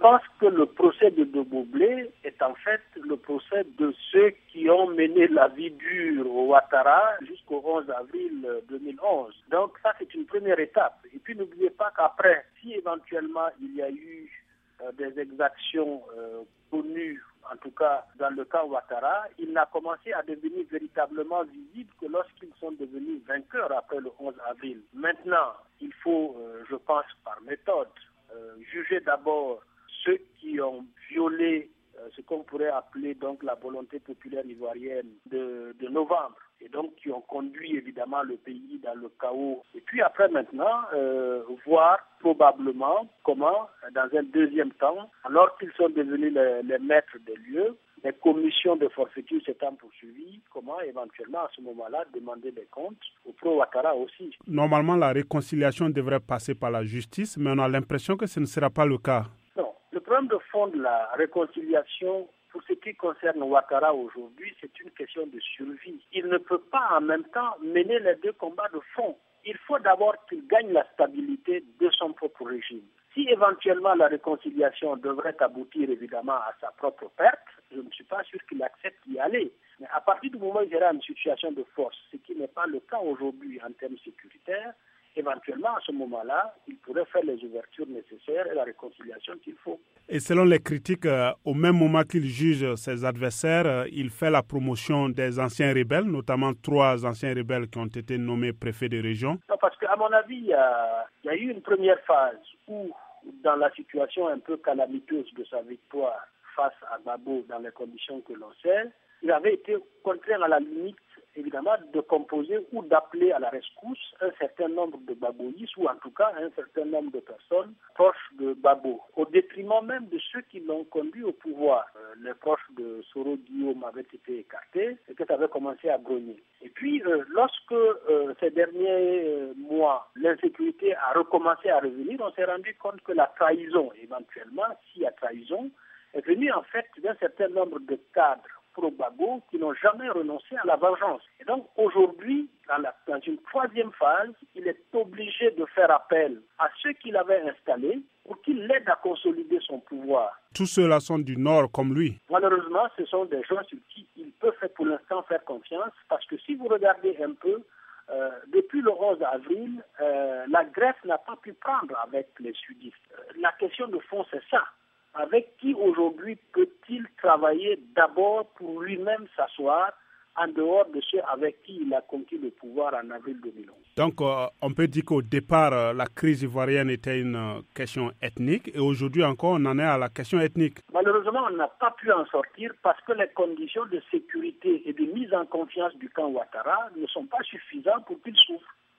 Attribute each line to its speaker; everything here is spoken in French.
Speaker 1: pense que le procès de Doboblé est en fait le procès de ceux qui ont mené la vie dure au Ouattara jusqu'au 11 avril 2011. Donc ça, c'est une première étape. Et puis n'oubliez pas qu'après, si éventuellement il y a eu des exactions connues, en tout cas dans le cas Ouattara, il n'a commencé à devenir véritablement visible que lorsqu'ils sont devenus vainqueurs après le 11 avril. Maintenant, il faut, je pense, par méthode, juger d'abord ceux qui ont violé ce qu'on pourrait appeler donc la volonté populaire ivoirienne de novembre, et donc qui ont conduit évidemment le pays dans le chaos. Et puis après maintenant, voir probablement comment, dans un deuxième temps, alors qu'ils sont devenus les maîtres des lieux, les commissions de forfaiture s'étant poursuivies, comment éventuellement à ce moment-là demander des comptes au pro-Ouattara aussi.
Speaker 2: Normalement, la réconciliation devrait passer par la justice, mais on a l'impression que ce ne sera pas le cas.
Speaker 1: Non, le problème de fond de la réconciliation, pour ce qui concerne Ouattara aujourd'hui, c'est une question de survie. Il ne peut pas en même temps mener les deux combats de fond. Il faut d'abord qu'il gagne la stabilité de son propre régime. Si éventuellement la réconciliation devrait aboutir évidemment à sa propre perte, je ne suis pas sûr qu'il accepte d'y aller. Mais à partir du moment où il y aura une situation de force, ce qui n'est pas le cas aujourd'hui en termes sécuritaires, éventuellement, à ce moment-là, il pourrait faire les ouvertures nécessaires et la réconciliation qu'il faut.
Speaker 2: Et selon les critiques, au même moment qu'il juge ses adversaires, il fait la promotion des anciens rebelles, notamment 3 anciens rebelles qui ont été nommés préfets de région.
Speaker 1: Non, parce qu'à mon avis, il y a eu une première phase où, dans la situation un peu calamiteuse de sa victoire face à Gbagbo dans les conditions que l'on sait, il avait été contraint à la limite, évidemment, de composer ou d'appeler à la rescousse un certain nombre de Gbagboïstes, ou en tout cas un certain nombre de personnes proches de Gbagbo, au détriment même de ceux qui l'ont conduit au pouvoir. Les proches de Soro Guillaume avaient été écartés et que ça avait commencé à grogner. Et puis, lorsque ces derniers mois, l'insécurité a recommencé à revenir, on s'est rendu compte que la trahison, éventuellement, s'il y a trahison, est venue en fait d'un certain nombre de cadres pro-Gbagbo qui n'ont jamais renoncé à la vengeance. Et donc aujourd'hui, dans une troisième phase, il est obligé de faire appel à ceux qu'il avait installés pour qu'ils l'aident à consolider son pouvoir.
Speaker 2: Tous ceux-là sont du Nord comme lui.
Speaker 1: Malheureusement, ce sont des gens sur qui il peut pour l'instant faire confiance, parce que si vous regardez un peu, depuis le 11 avril, la Grèce n'a pas pu prendre avec les sudistes. La question de fond, c'est ça. Avec qui aujourd'hui peut-il travailler d'abord pour lui-même s'asseoir en dehors de ceux avec qui il a conquis le pouvoir en avril 2011.
Speaker 2: Donc on peut dire qu'au départ, la crise ivoirienne était une question ethnique et aujourd'hui encore on en est à la question ethnique.
Speaker 1: Malheureusement, on n'a pas pu en sortir parce que les conditions de sécurité et de mise en confiance du camp Ouattara ne sont pas suffisantes pour qu'il souffre.